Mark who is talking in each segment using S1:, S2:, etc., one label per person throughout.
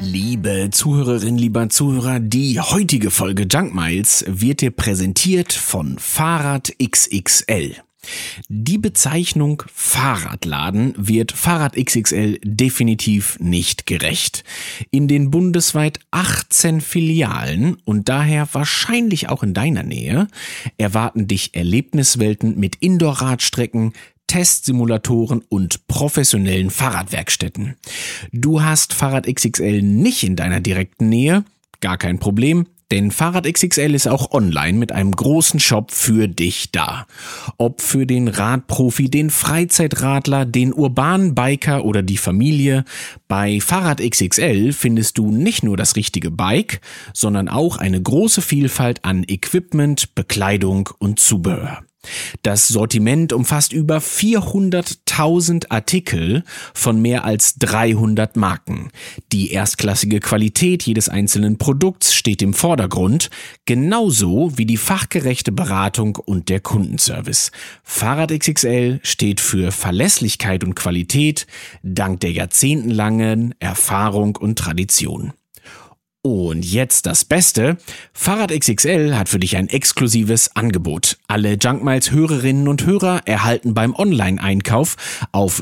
S1: Liebe Zuhörerinnen, lieber Zuhörer, die heutige Folge Junk Miles wird dir präsentiert von Fahrrad XXL. Die Bezeichnung Fahrradladen wird Fahrrad XXL definitiv nicht gerecht. In den bundesweit 18 Filialen und daher wahrscheinlich auch in deiner Nähe erwarten dich Erlebniswelten mit Indoor-Radstrecken, Testsimulatoren und professionellen Fahrradwerkstätten. Du hast Fahrrad XXL nicht in deiner direkten Nähe? Gar kein Problem, denn Fahrrad XXL ist auch online mit einem großen Shop für dich da. Ob für den Radprofi, den Freizeitradler, den urbanen Biker oder die Familie, bei Fahrrad XXL findest du nicht nur das richtige Bike, sondern auch eine große Vielfalt an Equipment, Bekleidung und Zubehör. Das Sortiment umfasst über 400.000 Artikel von mehr als 300 Marken. Die erstklassige Qualität jedes einzelnen Produkts steht im Vordergrund, genauso wie die fachgerechte Beratung und der Kundenservice. Fahrrad XXL steht für Verlässlichkeit und Qualität, dank der jahrzehntelangen Erfahrung und Tradition. Und jetzt das Beste, Fahrrad XXL hat für dich ein exklusives Angebot. Alle Junk Miles Hörerinnen und Hörer erhalten beim Online-Einkauf auf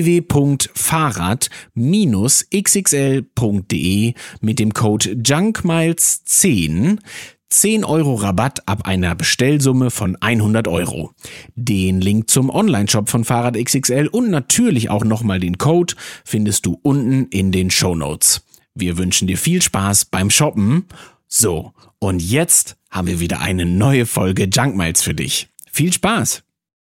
S1: www.fahrrad-xxl.de mit dem Code JUNKMILES10 10 Euro Rabatt ab einer Bestellsumme von 100 Euro. Den Link zum Onlineshop von Fahrrad XXL und natürlich auch nochmal den Code findest du unten in den Shownotes. Wir wünschen dir viel Spaß beim Shoppen. So, und jetzt haben wir wieder eine neue Folge Junk Miles für dich. Viel Spaß!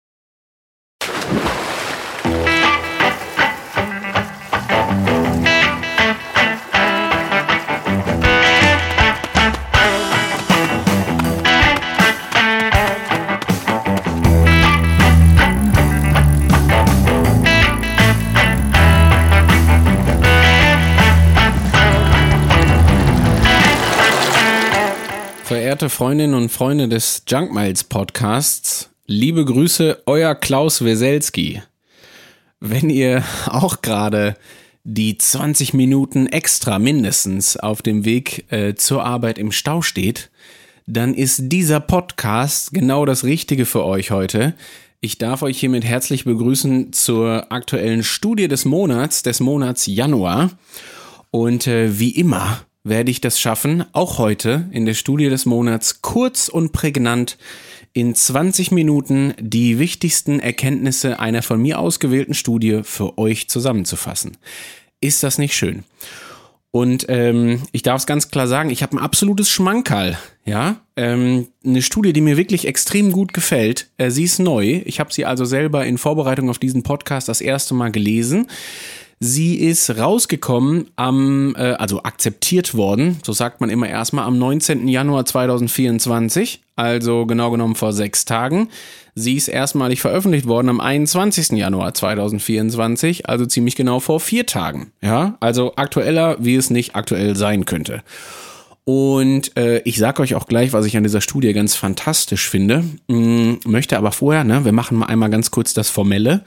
S1: Verehrte Freundinnen und Freunde des Junk Miles Podcasts, liebe Grüße, euer Klaus Weselski. Wenn ihr auch gerade die 20 Minuten extra mindestens auf dem Weg zur Arbeit im Stau steht, dann ist dieser Podcast genau das Richtige für euch heute. Ich darf euch hiermit herzlich begrüßen zur aktuellen Studie des Monats Januar. Und wie immer werde ich das schaffen, auch heute in der Studie des Monats kurz und prägnant in 20 Minuten die wichtigsten Erkenntnisse einer von mir ausgewählten Studie für euch zusammenzufassen. Ist das nicht schön? Und ich darf es ganz klar sagen, ich habe ein absolutes Schmankerl, ja, eine Studie, die mir wirklich extrem gut gefällt. Sie ist neu, ich habe sie also selber in Vorbereitung auf diesen Podcast das erste Mal gelesen. Sie ist rausgekommen also akzeptiert worden, so sagt man immer erstmal, am 19. Januar 2024, also genau genommen vor 6 Tagen. Sie ist erstmalig veröffentlicht worden am 21. Januar 2024, also ziemlich genau vor 4 Tagen. Ja, also aktueller, wie es nicht aktuell sein könnte. Und ich sage euch auch gleich, was ich an dieser Studie ganz fantastisch finde, möchte aber vorher, wir machen mal einmal ganz kurz das Formelle.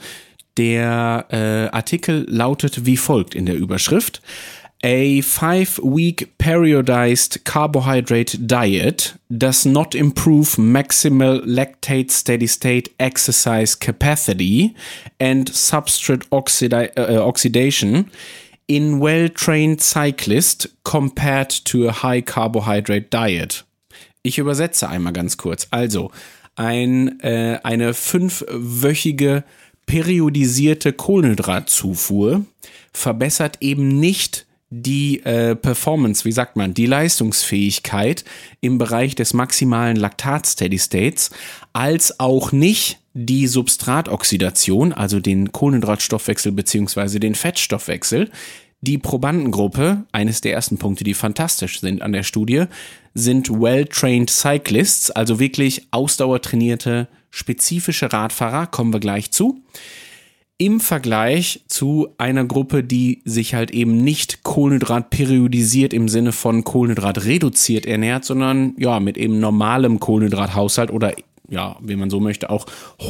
S1: Der Artikel lautet wie folgt in der Überschrift: A 5-week periodized carbohydrate diet does not improve maximal lactate steady-state exercise capacity and substrate oxidation in well-trained cyclists compared to a high carbohydrate diet. Ich übersetze einmal ganz kurz. Also, eine 5-wöchige periodisierte Kohlenhydratzufuhr verbessert eben nicht die Performance, die Leistungsfähigkeit im Bereich des maximalen Laktat-Steady-States, als auch nicht die Substratoxidation, also den Kohlenhydratstoffwechsel bzw. den Fettstoffwechsel. Die Probandengruppe, eines der ersten Punkte, die fantastisch sind an der Studie, sind well-trained cyclists, also wirklich ausdauertrainierte, spezifische Radfahrer, kommen wir gleich zu, im Vergleich zu einer Gruppe, die sich halt eben nicht kohlenhydratperiodisiert im Sinne von Kohlenhydrat reduziert ernährt, sondern ja mit eben normalem Kohlenhydrathaushalt oder ja, wie man so möchte, auch hohem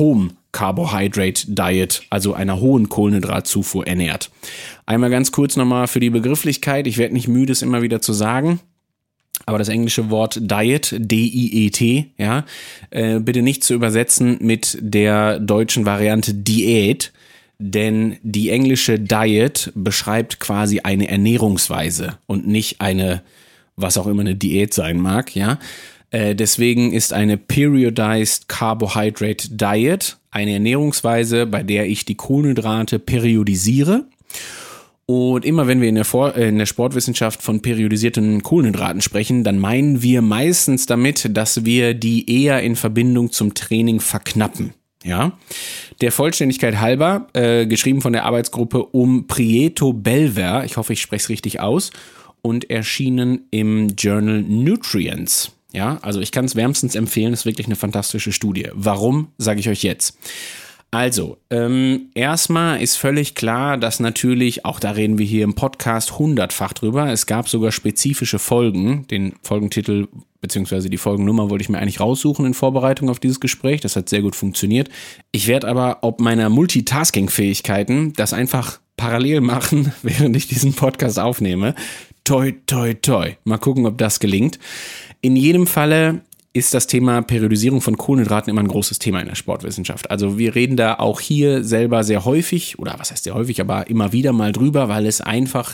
S1: Carbohydrate Diet, also einer hohen Kohlenhydratzufuhr ernährt. Einmal ganz kurz nochmal für die Begrifflichkeit, ich werde nicht müde, es immer wieder zu sagen, aber das englische Wort Diet, D-I-E-T, ja, bitte nicht zu übersetzen mit der deutschen Variante Diät, denn die englische Diet beschreibt quasi eine Ernährungsweise und nicht eine, was auch immer eine Diät sein mag, ja. Deswegen ist eine Periodized Carbohydrate Diet eine Ernährungsweise, bei der ich die Kohlenhydrate periodisiere. Und immer wenn wir in der Sportwissenschaft von periodisierten Kohlenhydraten sprechen, dann meinen wir meistens damit, dass wir die eher in Verbindung zum Training verknappen. Ja, der Vollständigkeit halber, geschrieben von der Arbeitsgruppe um Prieto Belver, ich hoffe, ich spreche es richtig aus, und erschienen im Journal Nutrients. Ja, also ich kann es wärmstens empfehlen, ist wirklich eine fantastische Studie. Warum, sage ich euch jetzt. Also, erstmal ist völlig klar, dass natürlich, auch da reden wir hier im Podcast 100-fach drüber, es gab sogar spezifische Folgen, den Folgentitel bzw. die Folgennummer wollte ich mir eigentlich raussuchen in Vorbereitung auf dieses Gespräch, das hat sehr gut funktioniert. Ich werde aber ob meiner Multitasking-Fähigkeiten das einfach parallel machen, während ich diesen Podcast aufnehme. Toi, toi, toi. Mal gucken, ob das gelingt. In jedem Falle ist das Thema Periodisierung von Kohlenhydraten immer ein großes Thema in der Sportwissenschaft. Also wir reden da auch hier selber sehr häufig, oder was heißt sehr häufig, aber immer wieder mal drüber, weil es einfach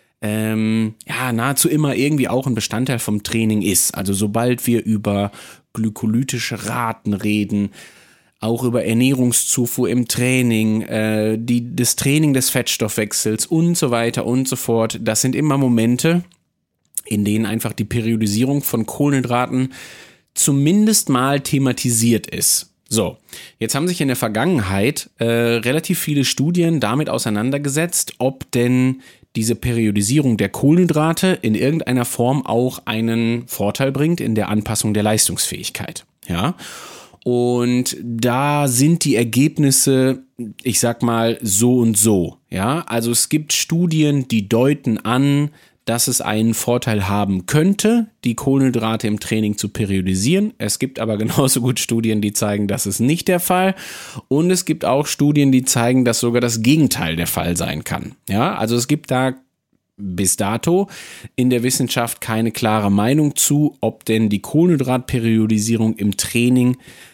S1: nahezu immer irgendwie auch ein Bestandteil vom Training ist. Also sobald wir über glykolytische Raten reden, auch über Ernährungszufuhr im Training, das Training des Fettstoffwechsels und so weiter und so fort, das sind immer Momente, in denen einfach die Periodisierung von Kohlenhydraten zumindest mal thematisiert ist. So, jetzt haben sich in der Vergangenheit relativ viele Studien damit auseinandergesetzt, ob denn diese Periodisierung der Kohlenhydrate in irgendeiner Form auch einen Vorteil bringt in der Anpassung der Leistungsfähigkeit. Ja, und da sind die Ergebnisse, ich sag mal, so und so. Ja, also es gibt Studien, die deuten an, dass es einen Vorteil haben könnte, die Kohlenhydrate im Training zu periodisieren. Es gibt aber genauso gut Studien, die zeigen, das ist nicht der Fall. Und es gibt auch Studien, die zeigen, dass sogar das Gegenteil der Fall sein kann. Ja, also es gibt da bis dato in der Wissenschaft keine klare Meinung zu, ob denn die Kohlenhydratperiodisierung im Training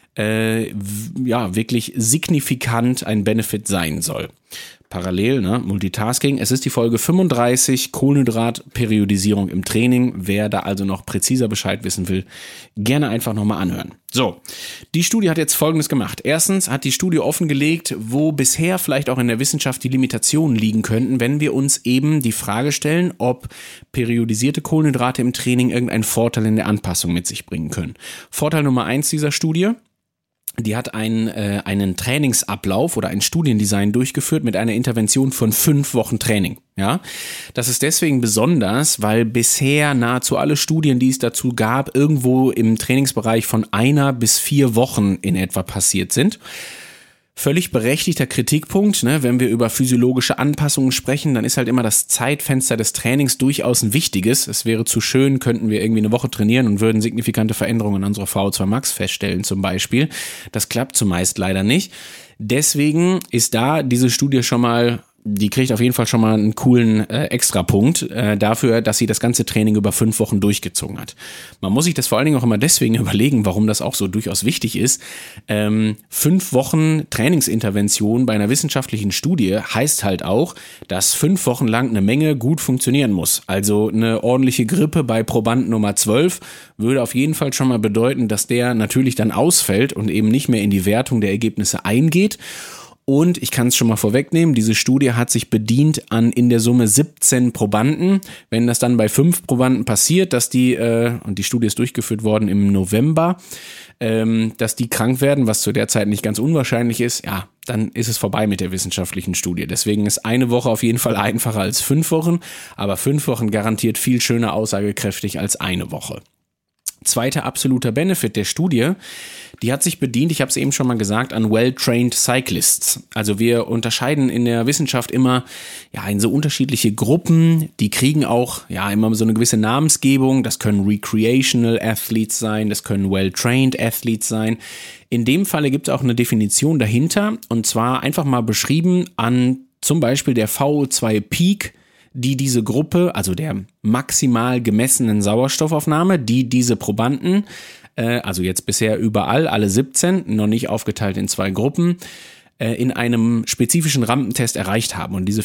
S1: wirklich signifikant ein Benefit sein soll. Parallel, Multitasking. Es ist die Folge 35, Kohlenhydratperiodisierung im Training. Wer da also noch präziser Bescheid wissen will, gerne einfach nochmal anhören. So, die Studie hat jetzt Folgendes gemacht. Erstens hat die Studie offengelegt, wo bisher vielleicht auch in der Wissenschaft die Limitationen liegen könnten, wenn wir uns eben die Frage stellen, ob periodisierte Kohlenhydrate im Training irgendeinen Vorteil in der Anpassung mit sich bringen können. Vorteil Nummer 1 dieser Studie: Die hat einen Trainingsablauf oder ein Studiendesign durchgeführt mit einer Intervention von 5 Wochen Training. Ja, das ist deswegen besonders, weil bisher nahezu alle Studien, die es dazu gab, irgendwo im Trainingsbereich von 1 bis 4 Wochen in etwa passiert sind. Völlig berechtigter Kritikpunkt, wenn wir über physiologische Anpassungen sprechen, dann ist halt immer das Zeitfenster des Trainings durchaus ein wichtiges. Es wäre zu schön, könnten wir irgendwie eine Woche trainieren und würden signifikante Veränderungen in unserer VO2 Max feststellen zum Beispiel. Das klappt zumeist leider nicht. Deswegen ist da diese Studie schon mal, die kriegt auf jeden Fall schon mal einen coolen Extrapunkt dafür, dass sie das ganze Training über 5 Wochen durchgezogen hat. Man muss sich das vor allen Dingen auch immer deswegen überlegen, warum das auch so durchaus wichtig ist. 5 Wochen Trainingsintervention bei einer wissenschaftlichen Studie heißt halt auch, dass 5 Wochen lang eine Menge gut funktionieren muss. Also eine ordentliche Grippe bei Proband Nummer 12 würde auf jeden Fall schon mal bedeuten, dass der natürlich dann ausfällt und eben nicht mehr in die Wertung der Ergebnisse eingeht. Und ich kann es schon mal vorwegnehmen, diese Studie hat sich bedient an in der Summe 17 Probanden. Wenn das dann bei 5 Probanden passiert, dass und die Studie ist durchgeführt worden im November, dass die krank werden, was zu der Zeit nicht ganz unwahrscheinlich ist, ja, dann ist es vorbei mit der wissenschaftlichen Studie. Deswegen ist 1 Woche auf jeden Fall einfacher als 5 Wochen, aber 5 Wochen garantiert viel schöner aussagekräftig als 1 Woche. Zweiter absoluter Benefit der Studie, die hat sich bedient, ich habe es eben schon mal gesagt, an well-trained Cyclists. Also wir unterscheiden in der Wissenschaft immer in so unterschiedliche Gruppen, die kriegen auch immer so eine gewisse Namensgebung. Das können Recreational Athletes sein, das können well-trained Athletes sein. In dem Falle gibt es auch eine Definition dahinter, und zwar einfach mal beschrieben an zum Beispiel der VO2 Peak, die diese Gruppe, also der maximal gemessenen Sauerstoffaufnahme, die diese Probanden, also jetzt bisher überall, alle 17, noch nicht aufgeteilt in 2 Gruppen, in einem spezifischen Rampentest erreicht haben. Und diese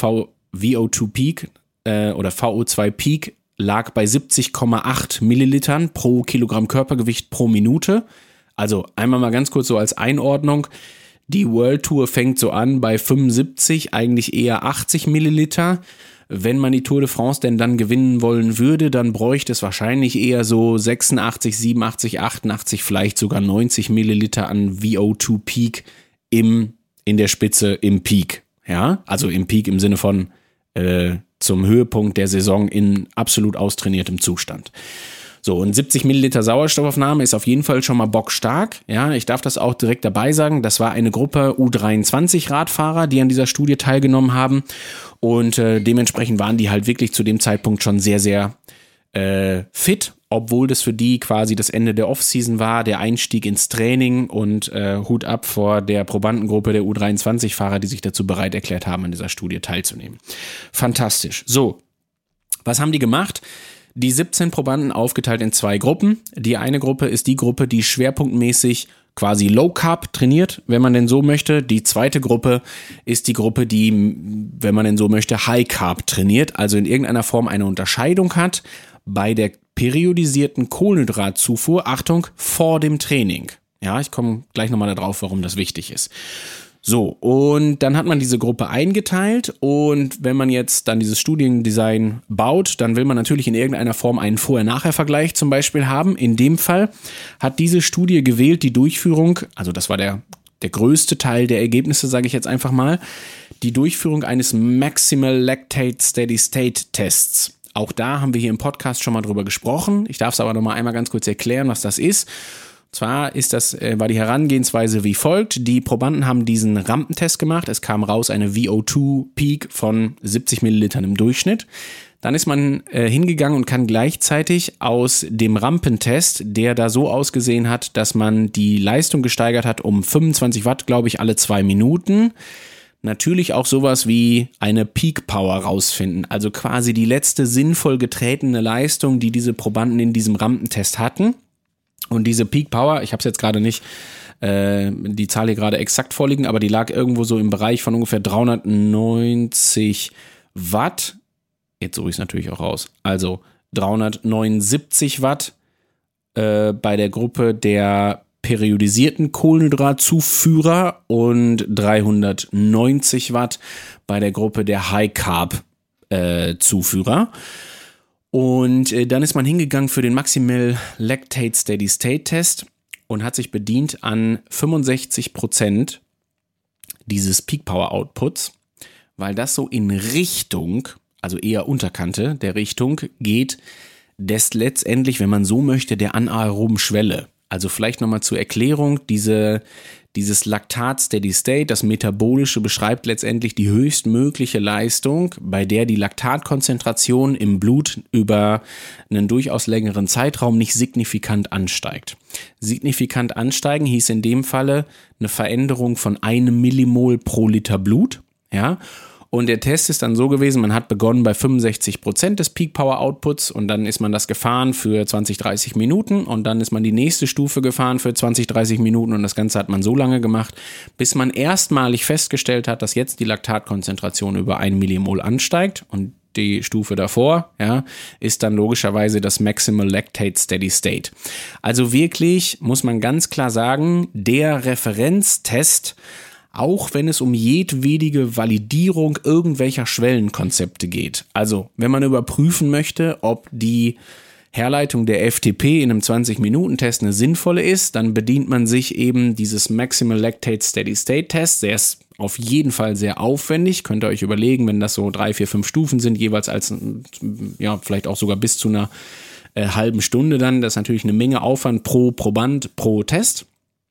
S1: VO2 Peak oder VO2 Peak lag bei 70,8 Millilitern pro Kilogramm Körpergewicht pro Minute. Also einmal mal ganz kurz so als Einordnung. Die World Tour fängt so an bei 75, eigentlich eher 80 Milliliter. Wenn man die Tour de France denn dann gewinnen wollen würde, dann bräuchte es wahrscheinlich eher so 86, 87, 88, vielleicht sogar 90 Milliliter an VO2 Peak in der Spitze im Peak. Ja, also im Peak im Sinne von zum Höhepunkt der Saison in absolut austrainiertem Zustand. So, und 70 Milliliter Sauerstoffaufnahme ist auf jeden Fall schon mal bockstark. Ja, ich darf das auch direkt dabei sagen. Das war eine Gruppe U23-Radfahrer, die an dieser Studie teilgenommen haben. Und dementsprechend waren die halt wirklich zu dem Zeitpunkt schon sehr, sehr fit, obwohl das für die quasi das Ende der Offseason war, der Einstieg ins Training, und Hut ab vor der Probandengruppe der U23-Fahrer, die sich dazu bereit erklärt haben, an dieser Studie teilzunehmen. Fantastisch. So, was haben die gemacht? Die 17 Probanden aufgeteilt in 2 Gruppen. Die eine Gruppe ist die Gruppe, die schwerpunktmäßig quasi Low Carb trainiert, wenn man denn so möchte. Die zweite Gruppe ist die Gruppe, die, wenn man denn so möchte, High Carb trainiert, also in irgendeiner Form eine Unterscheidung hat bei der periodisierten Kohlenhydratzufuhr, Achtung, vor dem Training. Ja, ich komme gleich nochmal darauf, warum das wichtig ist. So, und dann hat man diese Gruppe eingeteilt, und wenn man jetzt dann dieses Studiendesign baut, dann will man natürlich in irgendeiner Form einen Vorher-Nachher-Vergleich zum Beispiel haben. In dem Fall hat diese Studie gewählt die Durchführung, also das war der größte Teil der Ergebnisse, sage ich jetzt einfach mal, die Durchführung eines Maximal Lactate Steady State Tests. Auch da haben wir hier im Podcast schon mal drüber gesprochen. Ich darf es aber noch mal einmal ganz kurz erklären, was das ist. Zwar war die Herangehensweise wie folgt. Die Probanden haben diesen Rampentest gemacht. Es kam raus eine VO2-Peak von 70 Millilitern im Durchschnitt. Dann ist man hingegangen und kann gleichzeitig aus dem Rampentest, der da so ausgesehen hat, dass man die Leistung gesteigert hat um 25 Watt, glaube ich, alle 2 Minuten, natürlich auch sowas wie eine Peak Power rausfinden. Also quasi die letzte sinnvoll getretene Leistung, die diese Probanden in diesem Rampentest hatten. Und diese Peak Power, ich habe es jetzt gerade nicht, die Zahl hier gerade exakt vorliegen, aber die lag irgendwo so im Bereich von ungefähr 390 Watt. Jetzt suche ich es natürlich auch raus. Also 379 Watt bei der Gruppe der periodisierten Kohlenhydratzuführer und 390 Watt bei der Gruppe der High Carb Zuführer. Und dann ist man hingegangen für den Maximal Lactate Steady State Test und hat sich bedient an 65% dieses Peak Power Outputs, weil das so in Richtung, also eher Unterkante der Richtung geht, des letztendlich, wenn man so möchte, der anaeroben Schwelle. Also vielleicht nochmal zur Erklärung, dieses Lactat Steady State, das Metabolische, beschreibt letztendlich die höchstmögliche Leistung, bei der die Laktatkonzentration im Blut über einen durchaus längeren Zeitraum nicht signifikant ansteigt. Signifikant ansteigen hieß in dem Falle eine Veränderung von 1 Millimol pro Liter Blut, ja. Und der Test ist dann so gewesen, man hat begonnen bei 65% des Peak Power Outputs und dann ist man das gefahren für 20, 30 Minuten und dann ist man die nächste Stufe gefahren für 20, 30 Minuten und das Ganze hat man so lange gemacht, bis man erstmalig festgestellt hat, dass jetzt die Laktatkonzentration über 1 Millimol ansteigt und die Stufe davor, ja, ist dann logischerweise das Maximal Lactate Steady State. Also wirklich, muss man ganz klar sagen, der Referenztest, auch wenn es um jedwedige Validierung irgendwelcher Schwellenkonzepte geht. Also, wenn man überprüfen möchte, ob die Herleitung der FTP in einem 20-Minuten-Test eine sinnvolle ist, dann bedient man sich eben dieses Maximal Lactate Steady State Test. Der ist auf jeden Fall sehr aufwendig. Könnt ihr euch überlegen, wenn das so 3, 4, 5 Stufen sind, jeweils als, ja, vielleicht auch sogar bis zu einer halben Stunde dann. Das ist natürlich eine Menge Aufwand pro Proband, pro Test.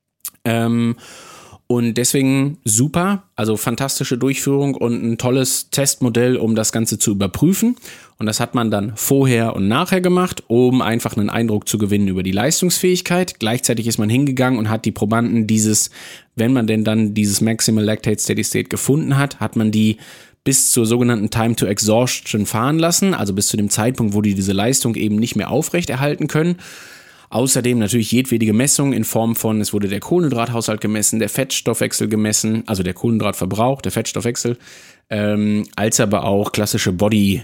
S1: Und deswegen super, also fantastische Durchführung und ein tolles Testmodell, um das Ganze zu überprüfen. Und das hat man dann vorher und nachher gemacht, um einfach einen Eindruck zu gewinnen über die Leistungsfähigkeit. Gleichzeitig ist man hingegangen und hat die Probanden wenn man denn dann dieses Maximal Lactate Steady State gefunden hat, hat man die bis zur sogenannten Time to Exhaustion fahren lassen, also bis zu dem Zeitpunkt, wo die diese Leistung eben nicht mehr aufrechterhalten können. Außerdem natürlich jedwede Messungen in Form von, es wurde der Kohlenhydrathaushalt gemessen, der Fettstoffwechsel gemessen, also der Kohlenhydratverbrauch, der Fettstoffwechsel, als aber auch klassische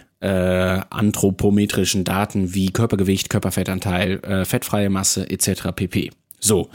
S1: Body-anthropometrischen Daten wie Körpergewicht, Körperfettanteil, fettfreie Masse etc. pp. So,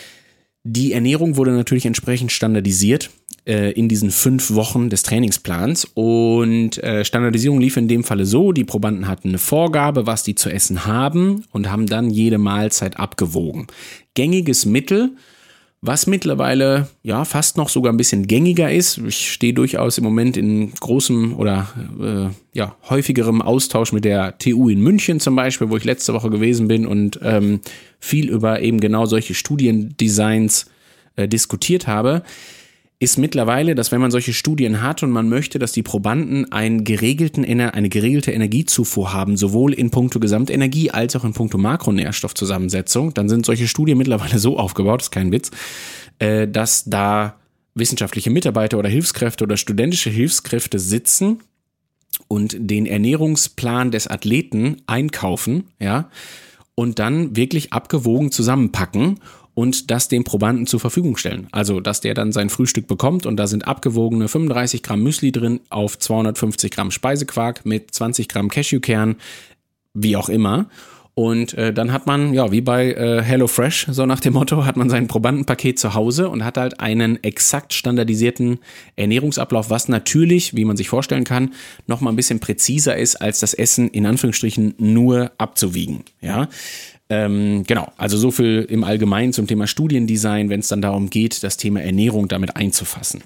S1: die Ernährung wurde natürlich entsprechend standardisiert in diesen 5 Wochen des Trainingsplans und Standardisierung lief in dem Falle so, die Probanden hatten eine Vorgabe, was die zu essen haben und haben dann jede Mahlzeit abgewogen. Gängiges Mittel, was mittlerweile ja fast noch sogar ein bisschen gängiger ist. Ich stehe durchaus im Moment in großem oder häufigerem Austausch mit der TU in München zum Beispiel, wo ich letzte Woche gewesen bin und viel über eben genau solche Studiendesigns diskutiert habe, ist mittlerweile, dass wenn man solche Studien hat und man möchte, dass die Probanden eine geregelte Energiezufuhr haben, sowohl in puncto Gesamtenergie als auch in puncto Makronährstoffzusammensetzung, dann sind solche Studien mittlerweile so aufgebaut, ist kein Witz, dass da wissenschaftliche Mitarbeiter oder Hilfskräfte oder studentische Hilfskräfte sitzen und den Ernährungsplan des Athleten einkaufen, ja, und dann wirklich abgewogen zusammenpacken und das dem Probanden zur Verfügung stellen. Also, dass der dann sein Frühstück bekommt und da sind abgewogene 35 Gramm Müsli drin auf 250 Gramm Speisequark mit 20 Gramm Cashewkern, wie auch immer. Und dann hat man, ja, wie bei HelloFresh, so nach dem Motto, hat man sein Probandenpaket zu Hause und hat halt einen exakt standardisierten Ernährungsablauf, was natürlich, wie man sich vorstellen kann, noch mal ein bisschen präziser ist, als das Essen in Anführungsstrichen nur abzuwiegen, ja. Genau, also so viel im Allgemeinen zum Thema Studiendesign, wenn es dann darum geht, das Thema Ernährung damit einzufassen.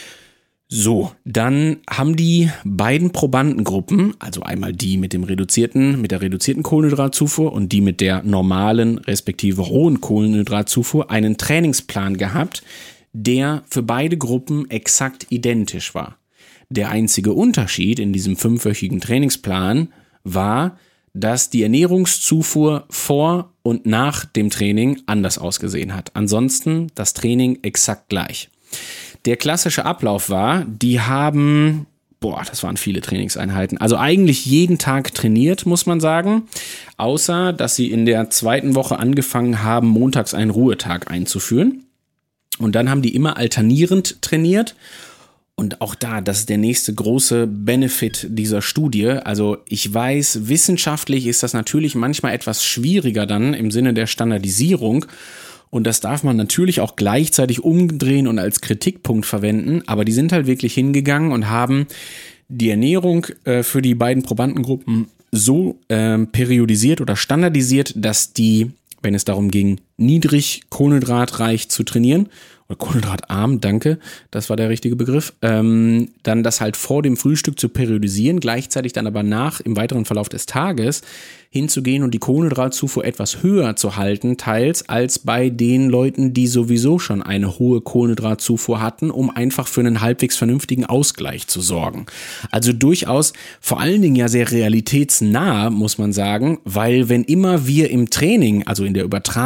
S1: So, dann haben die beiden Probandengruppen, also einmal die mit der reduzierten Kohlenhydratzufuhr und die mit der normalen respektive hohen Kohlenhydratzufuhr, einen Trainingsplan gehabt, der für beide Gruppen exakt identisch war. Der einzige Unterschied in diesem 5-wöchigen Trainingsplan war, dass die Ernährungszufuhr vor und nach dem Training anders ausgesehen hat. Ansonsten das Training exakt gleich. Der klassische Ablauf war, die haben, das waren viele Trainingseinheiten, also eigentlich jeden Tag trainiert, muss man sagen, außer dass sie in der 2. Woche angefangen haben, montags einen Ruhetag einzuführen. Und dann haben die immer alternierend trainiert. Und auch das ist der nächste große Benefit dieser Studie. Also ich weiß, wissenschaftlich ist das natürlich manchmal etwas schwieriger dann im Sinne der Standardisierung. Und das darf man natürlich auch gleichzeitig umdrehen und als Kritikpunkt verwenden. Aber die sind halt wirklich hingegangen und haben die Ernährung für die beiden Probandengruppen so periodisiert oder standardisiert, dass die, wenn es darum ging, niedrig kohlenhydratreich zu trainieren, oder kohlenhydratarm, danke, das war der richtige Begriff, dann das halt vor dem Frühstück zu periodisieren, gleichzeitig dann aber im weiteren Verlauf des Tages hinzugehen und die Kohlenhydratzufuhr etwas höher zu halten, teils als bei den Leuten, die sowieso schon eine hohe Kohlenhydratzufuhr hatten, um einfach für einen halbwegs vernünftigen Ausgleich zu sorgen. Also durchaus vor allen Dingen ja sehr realitätsnah, muss man sagen, weil wenn immer wir im Training, also in der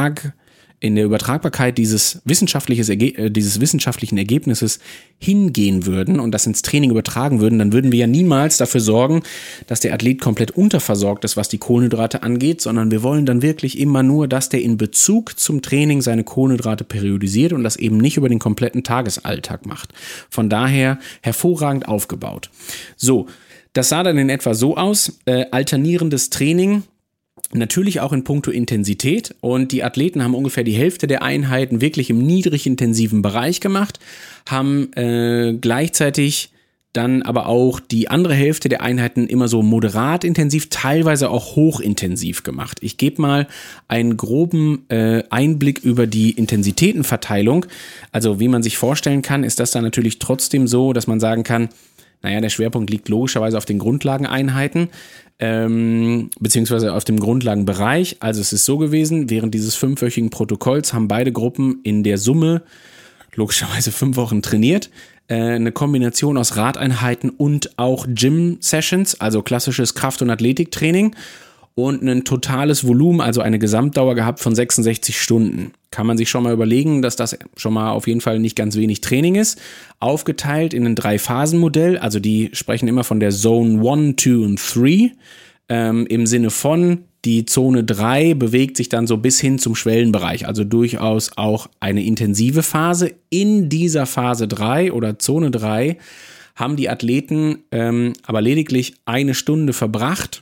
S1: Übertragbarkeit dieses wissenschaftlichen Ergebnisses hingehen würden und das ins Training übertragen würden, dann würden wir ja niemals dafür sorgen, dass der Athlet komplett unterversorgt ist, was die Kohlenhydrate angeht, sondern wir wollen dann wirklich immer nur, dass der in Bezug zum Training seine Kohlenhydrate periodisiert und das eben nicht über den kompletten Tagesalltag macht. Von daher hervorragend aufgebaut. So, das sah dann in etwa so aus, alternierendes Training, natürlich auch in puncto Intensität, und die Athleten haben ungefähr die Hälfte der Einheiten wirklich im niedrig intensiven Bereich gemacht, haben gleichzeitig dann aber auch die andere Hälfte der Einheiten immer so moderat intensiv, teilweise auch hochintensiv gemacht. Ich gebe mal einen groben Einblick über die Intensitätenverteilung. Also wie man sich vorstellen kann, ist das dann natürlich trotzdem so, dass man sagen kann, Naja, der Schwerpunkt liegt logischerweise auf den Grundlageneinheiten, beziehungsweise auf dem Grundlagenbereich. Also es ist so gewesen, während dieses 5-wöchigen Protokolls haben beide Gruppen in der Summe logischerweise 5 Wochen trainiert. Eine Kombination aus Radeinheiten und auch Gym-Sessions, also klassisches Kraft- und Athletiktraining und ein totales Volumen, also eine Gesamtdauer gehabt von 66 Stunden. Kann man sich schon mal überlegen, dass das schon mal auf jeden Fall nicht ganz wenig Training ist. Aufgeteilt in ein 3-Phasen-Modell, also die sprechen immer von der Zone 1, 2 und 3, im Sinne von, die Zone 3 bewegt sich dann so bis hin zum Schwellenbereich, also durchaus auch eine intensive Phase. In dieser Phase 3 oder Zone 3 haben die Athleten aber lediglich 1 Stunde verbracht,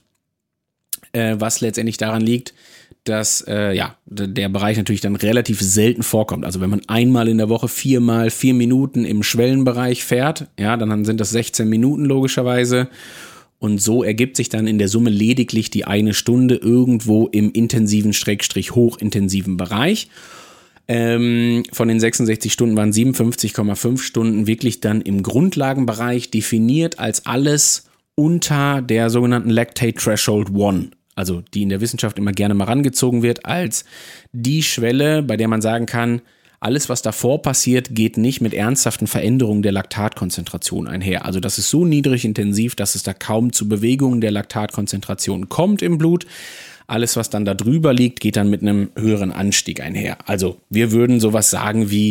S1: was letztendlich daran liegt, dass der Bereich natürlich dann relativ selten vorkommt. Also wenn man einmal in der Woche 4 Minuten im Schwellenbereich fährt, ja, dann sind das 16 Minuten logischerweise. Und so ergibt sich dann in der Summe lediglich die 1 Stunde irgendwo im intensiven / hochintensiven Bereich. Von den 66 Stunden waren 57,5 Stunden wirklich dann im Grundlagenbereich, definiert als alles unter der sogenannten Lactate Threshold 1. Also die in der Wissenschaft immer gerne mal rangezogen wird als die Schwelle, bei der man sagen kann, alles, was davor passiert, geht nicht mit ernsthaften Veränderungen der Laktatkonzentration einher. Also das ist so niedrig intensiv, dass es da kaum zu Bewegungen der Laktatkonzentration kommt im Blut. Alles, was dann da drüber liegt, geht dann mit einem höheren Anstieg einher. Also wir würden sowas sagen wie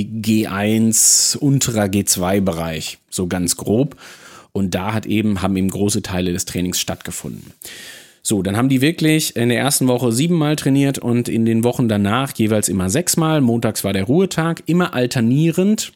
S1: G1, unterer G2-Bereich, so ganz grob. Und da haben eben große Teile des Trainings stattgefunden. So, dann haben die wirklich in der ersten Woche 7-mal trainiert und in den Wochen danach jeweils immer 6-mal. Montags war der Ruhetag, immer alternierend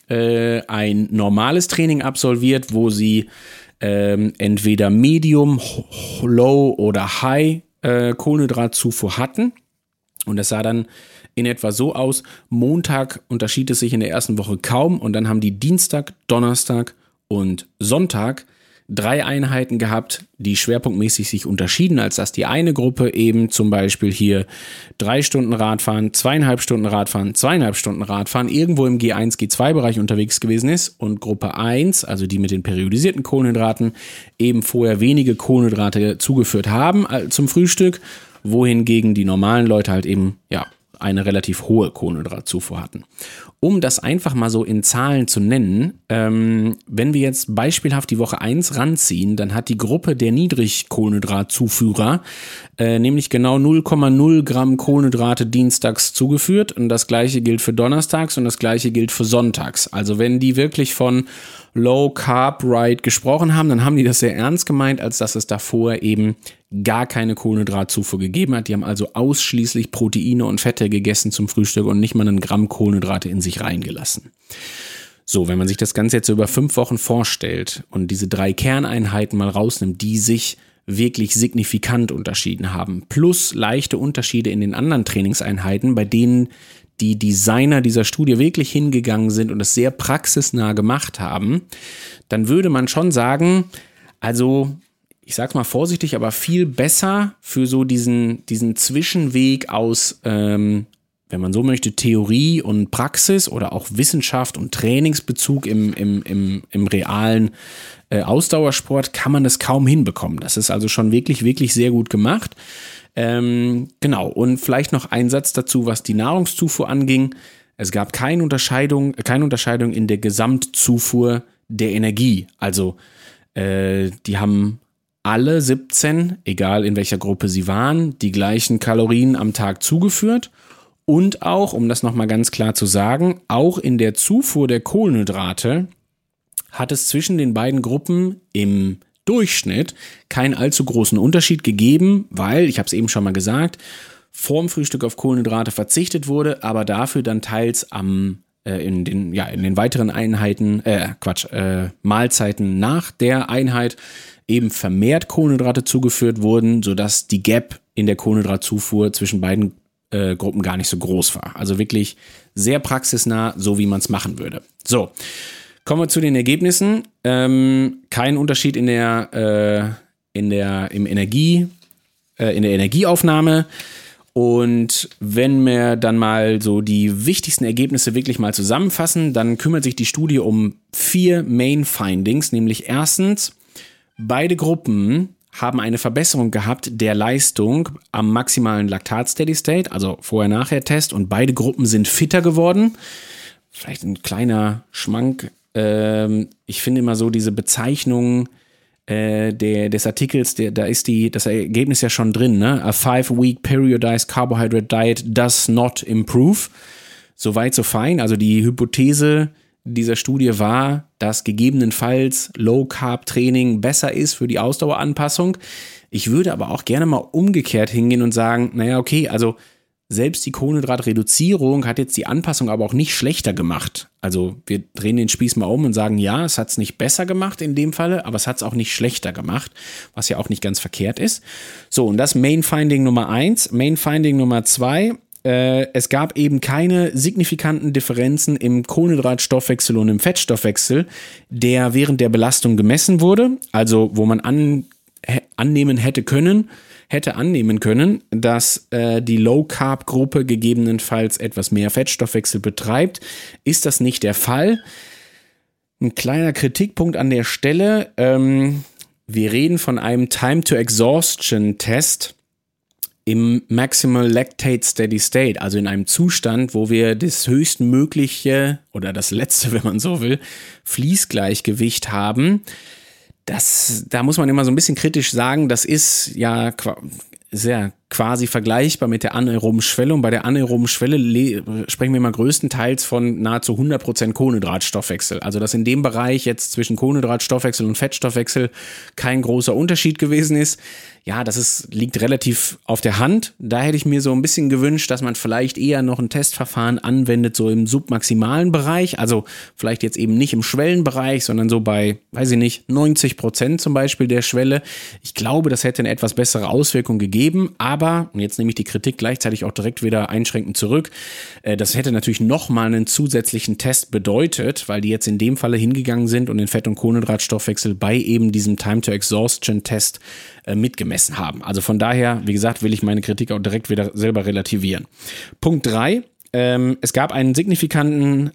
S1: ein normales Training absolviert, wo sie entweder Medium, Low oder High Kohlenhydratzufuhr hatten. Und das sah dann in etwa so aus. Montag unterschied es sich in der ersten Woche kaum und dann haben die Dienstag, Donnerstag und Sonntag 3 Einheiten gehabt, die schwerpunktmäßig sich unterschieden, als dass die eine Gruppe eben zum Beispiel hier 3 Stunden Radfahren, 2,5 Stunden Radfahren, 2,5 Stunden Radfahren irgendwo im G1, G2-Bereich unterwegs gewesen ist und Gruppe 1, also die mit den periodisierten Kohlenhydraten, eben vorher wenige Kohlenhydrate zugeführt haben zum Frühstück, wohingegen die normalen Leute halt eben, eine relativ hohe Kohlenhydratzufuhr hatten. Um das einfach mal so in Zahlen zu nennen, wenn wir jetzt beispielhaft die Woche 1 ranziehen, dann hat die Gruppe der Niedrigkohlenhydratzuführer nämlich genau 0,0 Gramm Kohlenhydrate dienstags zugeführt und das gleiche gilt für donnerstags und das gleiche gilt für sonntags. Also wenn die wirklich von Low Carb Right gesprochen haben, dann haben die das sehr ernst gemeint, als dass es davor eben gar keine Kohlenhydratzufuhr gegeben hat. Die haben also ausschließlich Proteine und Fette gegessen zum Frühstück und nicht mal einen Gramm Kohlenhydrate in sich reingelassen. So, wenn man sich das Ganze jetzt über 5 Wochen vorstellt und diese 3 Kerneinheiten mal rausnimmt, die sich wirklich signifikant unterschieden haben, plus leichte Unterschiede in den anderen Trainingseinheiten, bei denen die Designer dieser Studie wirklich hingegangen sind und es sehr praxisnah gemacht haben, dann würde man schon sagen, also ich sag's mal vorsichtig, aber viel besser für so diesen Zwischenweg aus, wenn man so möchte, Theorie und Praxis oder auch Wissenschaft und Trainingsbezug im realen Ausdauersport kann man das kaum hinbekommen. Das ist also schon wirklich, wirklich sehr gut gemacht. Genau, und vielleicht noch ein Satz dazu, was die Nahrungszufuhr anging. Es gab keine Unterscheidung in der Gesamtzufuhr der Energie. Also die haben alle 17, egal in welcher Gruppe sie waren, die gleichen Kalorien am Tag zugeführt. Und auch, um das nochmal ganz klar zu sagen, auch in der Zufuhr der Kohlenhydrate hat es zwischen den beiden Gruppen im Durchschnitt keinen allzu großen Unterschied gegeben, weil, ich habe es eben schon mal gesagt, vorm Frühstück auf Kohlenhydrate verzichtet wurde, aber dafür dann teils in den weiteren Mahlzeiten nach der Einheit eben vermehrt Kohlenhydrate zugeführt wurden, sodass die Gap in der Kohlenhydratzufuhr zwischen beiden Gruppen gar nicht so groß war. Also wirklich sehr praxisnah, so wie man es machen würde. So, kommen wir zu den Ergebnissen. Kein Unterschied in der Energieaufnahme. Und wenn wir dann mal so die wichtigsten Ergebnisse wirklich mal zusammenfassen, dann kümmert sich die Studie um 4 Main Findings, nämlich erstens, beide Gruppen haben eine Verbesserung gehabt der Leistung am maximalen Laktat-Steady-State, also Vorher-Nachher-Test, und beide Gruppen sind fitter geworden. Vielleicht ein kleiner Schmank. Ich finde immer so diese Bezeichnung des Artikels, da ist das Ergebnis ja schon drin, ne? A 5-week periodized carbohydrate diet does not improve. Soweit so fein. Also die Hypothese dieser Studie war, dass gegebenenfalls Low-Carb-Training besser ist für die Ausdaueranpassung. Ich würde aber auch gerne mal umgekehrt hingehen und sagen, naja, okay, also selbst die Kohlenhydratreduzierung hat jetzt die Anpassung aber auch nicht schlechter gemacht. Also wir drehen den Spieß mal um und sagen, ja, es hat es nicht besser gemacht in dem Falle, aber es hat es auch nicht schlechter gemacht, was ja auch nicht ganz verkehrt ist. So, und das Main Finding Nummer 1. Main Finding Nummer 2, es gab eben keine signifikanten Differenzen im Kohlenhydratstoffwechsel und im Fettstoffwechsel, der während der Belastung gemessen wurde, also wo man hätte annehmen können, dass die Low-Carb-Gruppe gegebenenfalls etwas mehr Fettstoffwechsel betreibt. Ist das nicht der Fall? Ein kleiner Kritikpunkt an der Stelle. Wir reden von einem Time-to-Exhaustion-Test im Maximal Lactate Steady State, also in einem Zustand, wo wir das höchstmögliche oder das letzte, wenn man so will, Fließgleichgewicht haben. Da muss man immer so ein bisschen kritisch sagen, das ist ja sehr quasi vergleichbar mit der anaeroben Schwelle. Und bei der anaeroben Schwelle sprechen wir mal größtenteils von nahezu 100% Kohlenhydratstoffwechsel. Also dass in dem Bereich jetzt zwischen Kohlenhydratstoffwechsel und Fettstoffwechsel kein großer Unterschied gewesen ist. Ja, liegt relativ auf der Hand. Da hätte ich mir so ein bisschen gewünscht, dass man vielleicht eher noch ein Testverfahren anwendet, so im submaximalen Bereich. Also vielleicht jetzt eben nicht im Schwellenbereich, sondern so bei, weiß ich nicht, 90% zum Beispiel der Schwelle. Ich glaube, das hätte eine etwas bessere Auswirkung gegeben. Aber, und jetzt nehme ich die Kritik gleichzeitig auch direkt wieder einschränkend zurück, das hätte natürlich nochmal einen zusätzlichen Test bedeutet, weil die jetzt in dem Falle hingegangen sind und den Fett- und Kohlenhydratstoffwechsel bei eben diesem Time-to-Exhaustion-Test mitgemessen haben. Also von daher, wie gesagt, will ich meine Kritik auch direkt wieder selber relativieren. Punkt 3. Es gab ein significant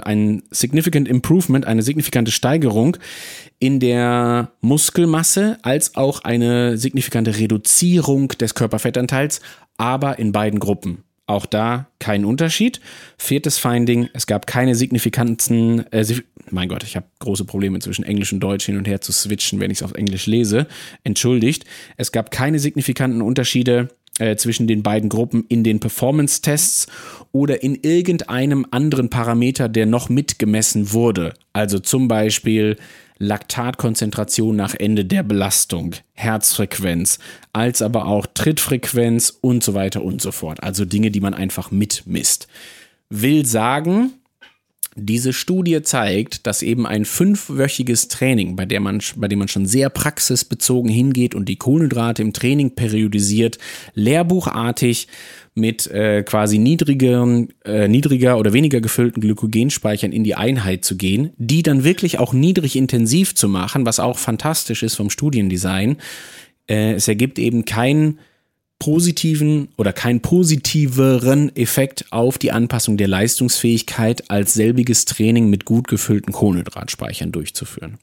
S1: Improvement, eine signifikante Steigerung in der Muskelmasse, als auch eine signifikante Reduzierung des Körperfettanteils, aber in beiden Gruppen. Auch da kein Unterschied. 4. Finding, es gab keine signifikanten, mein Gott, ich habe große Probleme zwischen Englisch und Deutsch hin und her zu switchen, wenn ich es auf Englisch lese. Entschuldigt. Es gab keine signifikanten Unterschiede zwischen den beiden Gruppen in den Performance-Tests oder in irgendeinem anderen Parameter, der noch mitgemessen wurde. Also zum Beispiel Laktatkonzentration nach Ende der Belastung, Herzfrequenz, als aber auch Trittfrequenz und so weiter und so fort. Also Dinge, die man einfach mitmisst. Will sagen, diese Studie zeigt, dass eben ein 5-wöchiges Training, bei dem man schon sehr praxisbezogen hingeht und die Kohlenhydrate im Training periodisiert, lehrbuchartig mit quasi niedriger oder weniger gefüllten Glykogenspeichern in die Einheit zu gehen, die dann wirklich auch niedrig intensiv zu machen, was auch fantastisch ist vom Studiendesign. Es ergibt eben keinen positiven oder keinen positiveren Effekt auf die Anpassung der Leistungsfähigkeit, als selbiges Training mit gut gefüllten Kohlenhydratspeichern durchzuführen.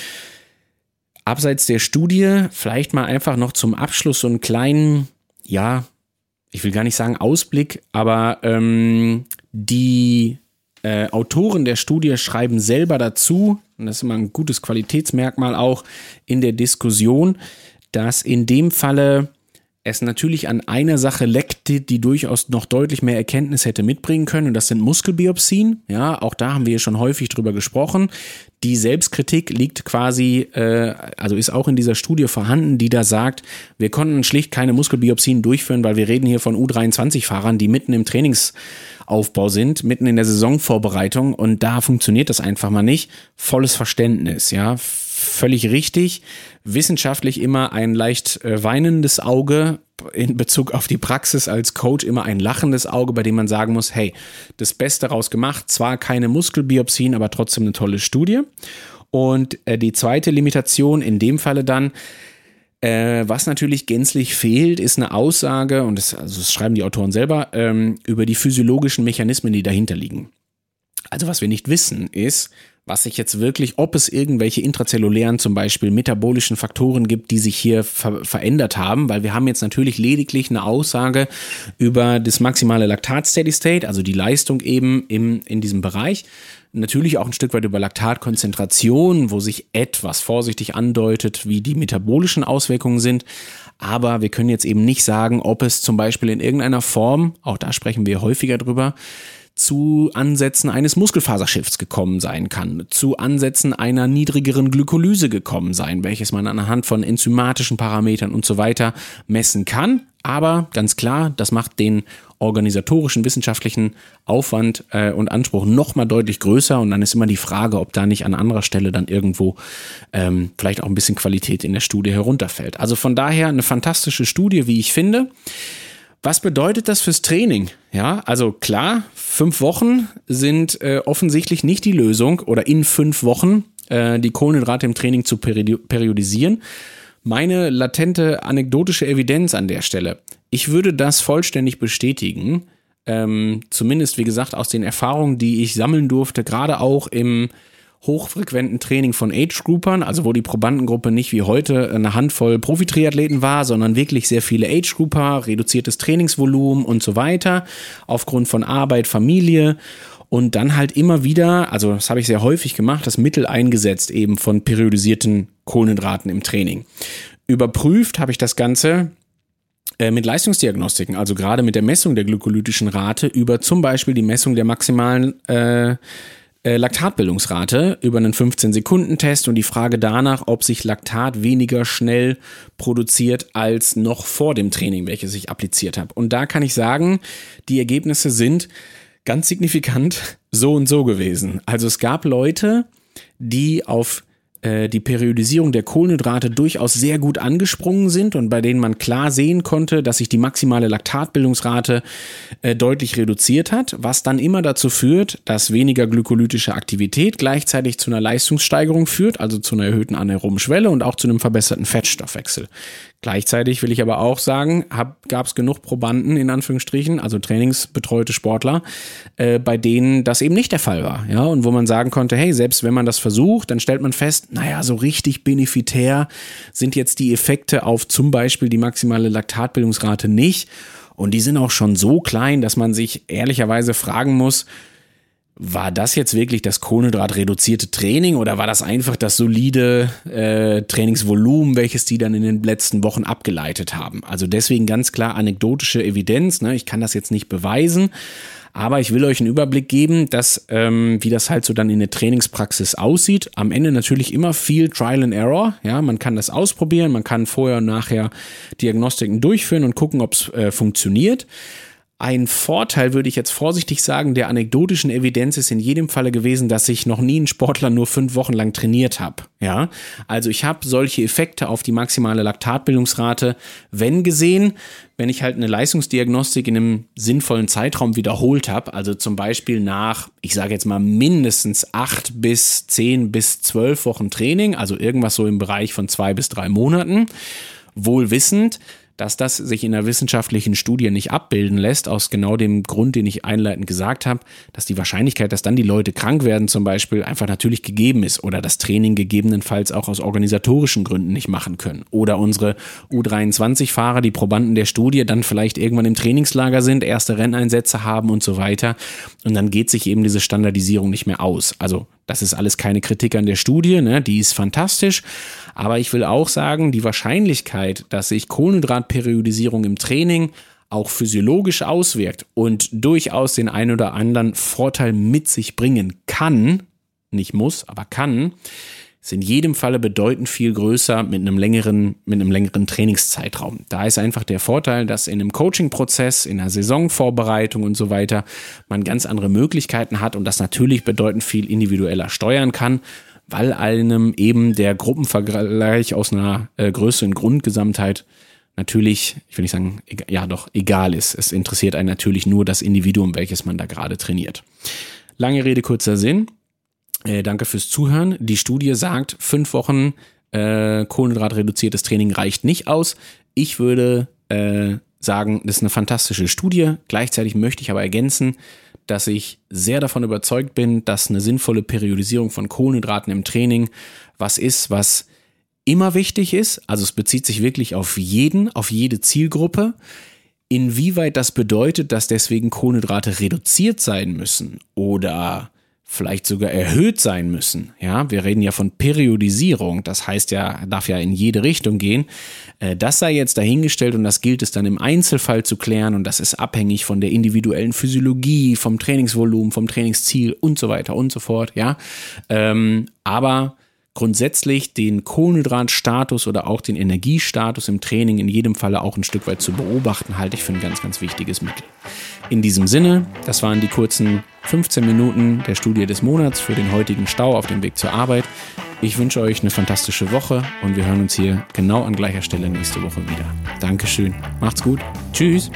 S1: Abseits der Studie vielleicht mal einfach noch zum Abschluss so einen kleinen, ja, ich will gar nicht sagen Ausblick, aber die Autoren der Studie schreiben selber dazu, und das ist immer ein gutes Qualitätsmerkmal auch in der Diskussion, dass in dem Falle es natürlich an einer Sache leckte, die durchaus noch deutlich mehr Erkenntnis hätte mitbringen können, und das sind Muskelbiopsien. Ja, auch da haben wir schon häufig drüber gesprochen. Die Selbstkritik liegt quasi, also ist auch in dieser Studie vorhanden, die da sagt, wir konnten schlicht keine Muskelbiopsien durchführen, weil wir reden hier von U23-Fahrern, die mitten im Trainingsaufbau sind, mitten in der Saisonvorbereitung, und da funktioniert das einfach mal nicht. Volles Verständnis, ja. Völlig richtig, wissenschaftlich immer ein leicht weinendes Auge, in Bezug auf die Praxis als Coach immer ein lachendes Auge, bei dem man sagen muss, hey, das Beste raus gemacht, zwar keine Muskelbiopsien, aber trotzdem eine tolle Studie. Und die zweite Limitation in dem Falle dann, Was natürlich gänzlich fehlt, ist eine Aussage, und das schreiben die Autoren selber, über die physiologischen Mechanismen, die dahinter liegen. Also was wir nicht wissen, ist, was sich jetzt wirklich, ob es irgendwelche intrazellulären, zum Beispiel metabolischen Faktoren gibt, die sich hier verändert haben, weil wir haben jetzt natürlich lediglich eine Aussage über das maximale Laktat-Steady-State, also die Leistung eben in diesem Bereich. Natürlich auch ein Stück weit über Laktatkonzentration, wo sich etwas vorsichtig andeutet, wie die metabolischen Auswirkungen sind. Aber wir können jetzt eben nicht sagen, ob es zum Beispiel in irgendeiner Form, auch da sprechen wir häufiger drüber, zu Ansätzen eines Muskelfaserschiffs gekommen sein kann, zu Ansätzen einer niedrigeren Glykolyse gekommen sein, welches man anhand von enzymatischen Parametern und so weiter messen kann. Aber ganz klar, das macht den organisatorischen, wissenschaftlichen Aufwand und Anspruch nochmal deutlich größer. Und dann ist immer die Frage, ob da nicht an anderer Stelle dann irgendwo vielleicht auch ein bisschen Qualität in der Studie herunterfällt. Also von daher eine fantastische Studie, wie ich finde. Was bedeutet das fürs Training? Ja, also klar, 5 Wochen sind offensichtlich nicht die Lösung oder in 5 Wochen die Kohlenhydrate im Training zu periodisieren. Meine latente anekdotische Evidenz an der Stelle, ich würde das vollständig bestätigen, zumindest wie gesagt aus den Erfahrungen, die ich sammeln durfte, gerade auch im hochfrequenten Training von Age-Groupern, also wo die Probandengruppe nicht wie heute eine Handvoll Profi-Triathleten war, sondern wirklich sehr viele Age-Grouper, reduziertes Trainingsvolumen und so weiter, aufgrund von Arbeit, Familie und dann halt immer wieder, also das habe ich sehr häufig gemacht, das Mittel eingesetzt eben von periodisierten Kohlenhydraten im Training. Überprüft habe ich das Ganze mit Leistungsdiagnostiken, also gerade mit der Messung der glykolytischen Rate über zum Beispiel die Messung der maximalen Laktatbildungsrate über einen 15-Sekunden-Test und die Frage danach, ob sich Laktat weniger schnell produziert als noch vor dem Training, welches ich appliziert habe. Und da kann ich sagen, die Ergebnisse sind ganz signifikant so und so gewesen. Also es gab Leute, die auf die Periodisierung der Kohlenhydrate durchaus sehr gut angesprungen sind und bei denen man klar sehen konnte, dass sich die maximale Laktatbildungsrate deutlich reduziert hat, was dann immer dazu führt, dass weniger glykolytische Aktivität gleichzeitig zu einer Leistungssteigerung führt, also zu einer erhöhten anaeroben Schwelle und auch zu einem verbesserten Fettstoffwechsel. Gleichzeitig will ich aber auch sagen, gab es genug Probanden, in Anführungsstrichen, also trainingsbetreute Sportler, bei denen das eben nicht der Fall war. Ja? Und wo man sagen konnte, hey, selbst wenn man das versucht, dann stellt man fest, naja, so richtig benefitär sind jetzt die Effekte auf zum Beispiel die maximale Laktatbildungsrate nicht. Und die sind auch schon so klein, dass man sich ehrlicherweise fragen muss, war das jetzt wirklich das kohlenhydratreduzierte Training oder war das einfach das solide Trainingsvolumen, welches die dann in den letzten Wochen abgeleitet haben? Also deswegen ganz klar anekdotische Evidenz. Ne? Ich kann das jetzt nicht beweisen, aber ich will euch einen Überblick geben, dass wie das halt so dann in der Trainingspraxis aussieht. Am Ende natürlich immer viel Trial and Error. Ja, man kann das ausprobieren, man kann vorher und nachher Diagnostiken durchführen und gucken, ob es funktioniert. Ein Vorteil, würde ich jetzt vorsichtig sagen, der anekdotischen Evidenz ist in jedem Falle gewesen, dass ich noch nie einen Sportler nur 5 Wochen lang trainiert habe. Ja, also ich habe solche Effekte auf die maximale Laktatbildungsrate, wenn ich halt eine Leistungsdiagnostik in einem sinnvollen Zeitraum wiederholt habe, also zum Beispiel nach, ich sage jetzt mal mindestens 8 bis 10 bis 12 Wochen Training, also irgendwas so im Bereich von 2 bis 3 Monaten, wohl wissend, dass das sich in einer wissenschaftlichen Studie nicht abbilden lässt, aus genau dem Grund, den ich einleitend gesagt habe, dass die Wahrscheinlichkeit, dass dann die Leute krank werden zum Beispiel, einfach natürlich gegeben ist oder das Training gegebenenfalls auch aus organisatorischen Gründen nicht machen können. Oder unsere U23-Fahrer, die Probanden der Studie, dann vielleicht irgendwann im Trainingslager sind, erste Renneinsätze haben und so weiter. Und dann geht sich eben diese Standardisierung nicht mehr aus. Also das ist alles keine Kritik an der Studie, ne? Die ist fantastisch. Aber ich will auch sagen, die Wahrscheinlichkeit, dass sich Kohlenhydratperiodisierung im Training auch physiologisch auswirkt und durchaus den einen oder anderen Vorteil mit sich bringen kann, nicht muss, aber kann, ist in jedem Falle bedeutend viel größer mit einem längeren Trainingszeitraum. Da ist einfach der Vorteil, dass in einem Coaching-Prozess, in einer Saisonvorbereitung und so weiter man ganz andere Möglichkeiten hat und das natürlich bedeutend viel individueller steuern kann, weil einem eben der Gruppenvergleich aus einer größeren Grundgesamtheit natürlich, ich will nicht sagen, egal ist. Es interessiert einen natürlich nur das Individuum, welches man da gerade trainiert. Lange Rede, kurzer Sinn. Danke fürs Zuhören. Die Studie sagt, 5 Wochen kohlenhydratreduziertes Training reicht nicht aus. Ich würde sagen, das ist eine fantastische Studie. Gleichzeitig möchte ich aber ergänzen, dass ich sehr davon überzeugt bin, dass eine sinnvolle Periodisierung von Kohlenhydraten im Training was ist, was immer wichtig ist. Also es bezieht sich wirklich auf jede Zielgruppe. Inwieweit das bedeutet, dass deswegen Kohlenhydrate reduziert sein müssen oder vielleicht sogar erhöht sein müssen. Ja, wir reden ja von Periodisierung, das heißt ja, darf ja in jede Richtung gehen. Das sei jetzt dahingestellt und das gilt es dann im Einzelfall zu klären und das ist abhängig von der individuellen Physiologie, vom Trainingsvolumen, vom Trainingsziel und so weiter und so fort. Ja, aber grundsätzlich den Kohlenhydratstatus oder auch den Energiestatus im Training in jedem Falle auch ein Stück weit zu beobachten, halte ich für ein ganz, ganz wichtiges Mittel. In diesem Sinne, das waren die kurzen 15 Minuten der Studie des Monats für den heutigen Stau auf dem Weg zur Arbeit. Ich wünsche euch eine fantastische Woche und wir hören uns hier genau an gleicher Stelle nächste Woche wieder. Dankeschön, macht's gut, tschüss!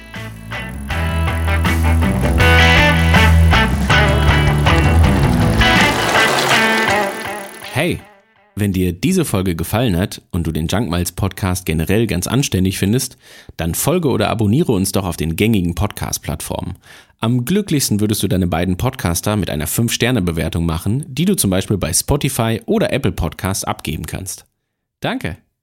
S1: Hey, wenn dir diese Folge gefallen hat und du den Junk Miles Podcast generell ganz anständig findest, dann folge oder abonniere uns doch auf den gängigen Podcast-Plattformen. Am glücklichsten würdest du deine beiden Podcaster mit einer 5-Sterne-Bewertung machen, die du zum Beispiel bei Spotify oder Apple Podcasts abgeben kannst. Danke!